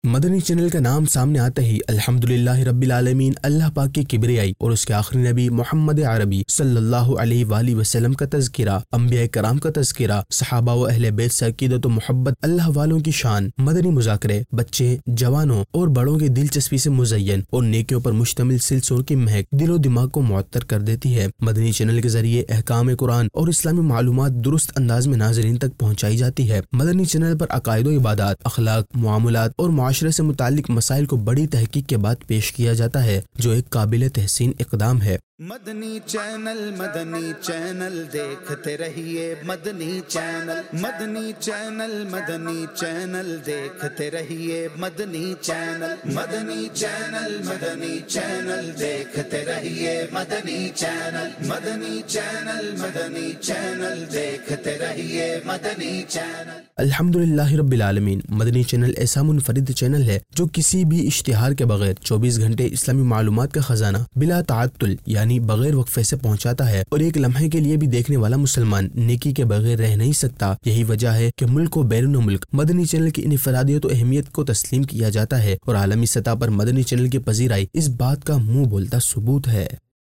مدنی channel کا نام سامنے آتے ہی الحمدللہ رب العالمین اللہ پاک کی کبریائی اور اس کے آخری نبی محمد عربی صلی اللہ علیہ وآلہ وسلم کا تذکرہ، انبیاء کرام کا تذکرہ، صحابہ و اہل بیت سے عقیدت و محبت، اللہ والوں کی شان، مدنی مذاکرے، بچے، جوانوں اور بڑوں کی دلچسپی سے مزین اور نیکیوں پر مشتمل سلسلوں کی مہک دل و دماغ کو معطر کر دیتی ہے۔ مدنی چینل کے ذریعے احکام قرآن اور اسلامی معلومات درست انداز میں ناظرین تک پہنچائی جاتی ہے۔ مدنی چینل پر عقائد و عبادات، اخلاق، معاملات اور معاشرے سے متعلق مسائل کو بڑی تحقیق کے بعد پیش کیا جاتا ہے، جو ایک قابل تحسین اقدام ہے۔ مدنی چینل دیکھتے رہیے، مدنی چینل دیکھتے رہیے، مدنی چینل دیکھتے رہیے، مدنی چینل دیکھتے رہیے، مدنی چینل۔ الحمدللہ رب العالمین مدنی چینل ایسا منفرد چینل ہے جو کسی بھی اشتہار کے بغیر 24 گھنٹے اسلامی معلومات کا خزانہ بلا تعطل یعنی بغیر وقفے سے پہنچاتا ہے، اور ایک لمحے کے لیے بھی دیکھنے والا مسلمان نیکی کے بغیر رہ نہیں سکتا۔ یہی وجہ ہے کہ ملک و بیرون ملک مدنی چینل کی انفرادیت و اہمیت کو تسلیم کیا جاتا ہے، اور عالمی سطح پر مدنی چینل کی پذیرائی اس بات کا منہ بولتا ثبوت ہے۔